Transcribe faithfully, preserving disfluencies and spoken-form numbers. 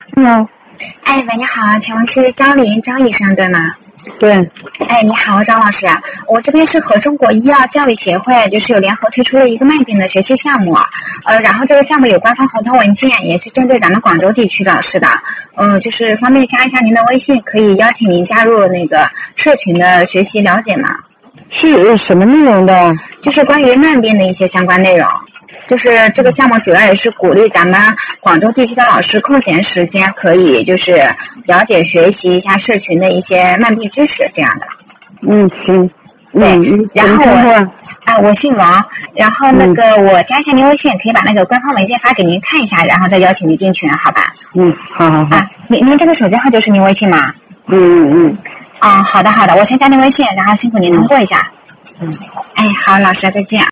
嗯， 哎，喂，你好，请问是张林张医生对吗？ 对。 哎，你好，张老师，我这边是和中国医药教育协会就是有联合推出了一个慢病的学习项目，呃，然后这个项目有官方合同文件，也是针对咱们广州地区的，是的，嗯、呃，就是方便加一下您的微信，可以邀请您加入那个社群的学习了解吗？ 是什么内容的？ 就是关于慢病的一些相关内容。就是这个项目主要也是鼓励咱们广州地区的老师空闲时间可以就是了解学习一下社群的一些慢病知识这样的。 嗯，行。 对， 嗯、 然后我啊，我姓王，然后那个、 嗯、 我加一下您微信，可以把那个官方文件发给您看一下，然后再邀请您进群，好吧？ 嗯，好好好。 啊，您您这个手机号就是您微信吗？ 嗯嗯嗯。 啊，好的好的，我先加您微信，然后辛苦您通过一下。 嗯。 哎，好，老师再见。